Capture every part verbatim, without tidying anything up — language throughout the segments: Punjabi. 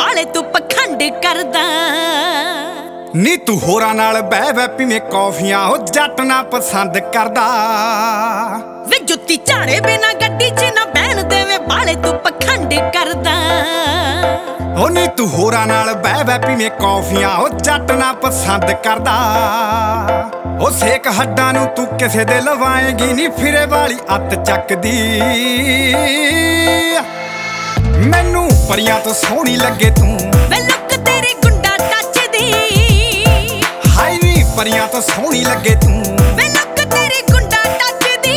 ਬਾਲੇ ਤੂੰ ਪਖੰਡ ਕਰਦਾ ਨੀ ਤੂੰ ਹੋਰਾਂ ਨਾਲ ਬਹਿ ਬਹਿ ਪੀਵੇਂ ਕੌਫੀਆਂ ਉਹ ਜੱਟ ਨਾ ਪਸੰਦ ਕਰਦਾ ਵੇ ਜੁੱਤੀ ਝਾੜੇ ਬਿਨਾ ਗੱਡੀ 'ਚ ਨਾ ਬਹਿਣ ਦੇਵੇਂ ਬਾਲੇ ਤੂੰ ਪਖੰਡ ਕਰਦਾ ਉਹ ਨੀ ਤੂੰ ਹੋਰਾਂ ਨਾਲ ਬਹਿ ਬਹਿ ਪੀਵੇਂ ਕੌਫੀਆਂ ਉਹ ਜੱਟ ਨਾ ਪਸੰਦ ਕਰਦਾ ਉਹ ਸੇਕ ਹੱਡਾਂ ਨੂੰ ਤੂੰ ਕਿਸੇ ਦੇ ਲਵਾਏਗੀ ਨੀ ਫਿਰੇ ਵਾਲੀ ਅੱਤ ਚੱਕਦੀ ਮੈਨੂੰ ਪਰੀਆਂ ਤੋਂ ਸੋਹਣੀ ਲੱਗੇ ਤੂੰ ਵੇ ਲੁੱਕ ਤੇਰੀ ਗੁੰਡਾ ਟੱਚ ਦੀ ਹਾਈ ਨੀ ਪਰੀਆਂ ਤੋਂ ਸੋਹਣੀ ਲੱਗੇ ਤੂੰ ਵੇ ਲੁੱਕ ਤੇਰੀ ਗੁੰਡਾ ਟੱਚ ਦੀ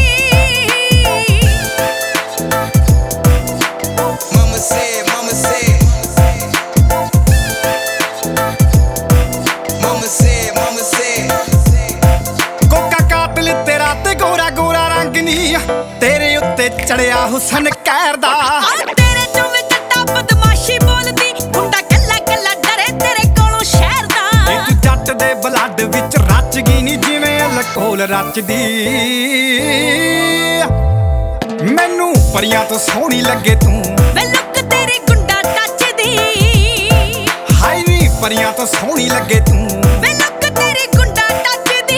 Mama said, mama said, mama said, mama said ਕੋਕਾ ਕਾਤਲ ਤੇਰਾ ਤੇ ਗੋਰਾ ਗੋਰਾ ਰੰਗ ਨੀ ਤੇਰੇ ਉੱਤੇ ਚੜਿਆ ਹੁਸਨ ਕਹਿਰ ਦਾ ਤੇਰੇ ਚੋਂ ਵੀ ਜੱਟਾ ਬਦਮਾਸ਼ੀ ਬੋਲਦੀ ਗੁੰਡਾ ਕੱਲਾ ਕੱਲਾ ਡਰੇ ਤੇਰੇ ਕੋਲੋਂ ਸ਼ਹਿਰ ਦਾ ਇੱਕ ਜੱਟ ਦੇ ਬਲੱਡ ਵਿੱਚ ਰਚ ਗਈ ਨੀ ਜਿਵੇਂ ਲਕੋਲ ਰਚਦੀ ਮੈਨੂੰ ਪਰੀਆਂ ਤੋਂ ਸੋਹਣੀ ਲੱਗੇ ਤੂੰ ਵੇ ਲੁੱਕ ਤੇਰੀ ਗੁੰਡਾ ਟੱਚ ਦੀ ਹਾਈ ਨੀ ਪਰੀਆਂ ਤੋਂ ਸੋਹਣੀ ਲੱਗੇ ਤੂੰ ਵੇ ਲੁੱਕ ਤੇਰੀ ਗੁੰਡਾ ਟੱਚ ਦੀ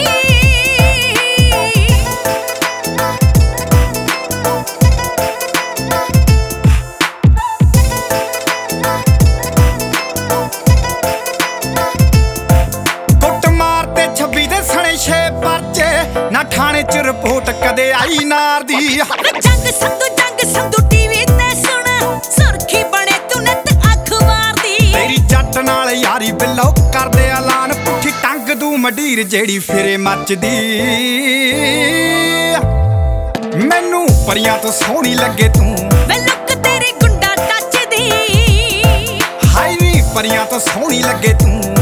ਕੁੱਟ ਮਾਰ ਤੇ ਛੱਬੀ ਦੇ ਸਣੇ ਛੇ ਪਰਚੇ ਨਾ ਥਾਣੇ ਚ ਰਿਪੋਰਟ ਕਦੇ ਆਈ ਨਾਰ ਦੀ ਵੇ ਜੰਗ ਸੰਧੂ ਜੰਗ ਸੰਧੂ ਟੀਵੀ ਤੇ ਸੁਣ ਸੁਰਖੀ ਬਣੇ ਤੂੰ ਨਿੱਤ ਅੱਖ ਮਾਰਦੀ ਤੇਰੀ ਜੱਟ ਨਾਲ ਯਾਰੀ ਬਿੱਲੋ ਕਰਦੇ ਐਲਾਨ ਪੁੱਠੀ ਟੰਗ ਦੂ ਮਡੀਰ ਜਿਹੜੀ ਫਿਰੇ ਮੱਚਦੀ ਮੈਨੂੰ ਪਰੀਆਂ ਤੋਂ ਸੋਹਣੀ ਲੱਗੇ ਤੂੰ ਵੇ ਲੁੱਕ ਤੇਰੀ ਗੁੰਡਾ ਟੱਚ ਦੀ ਹਾਈ ਨੀ ਪਰੀਆਂ ਤੋਂ ਸੋਹਣੀ ਲੱਗੇ ਤੂੰ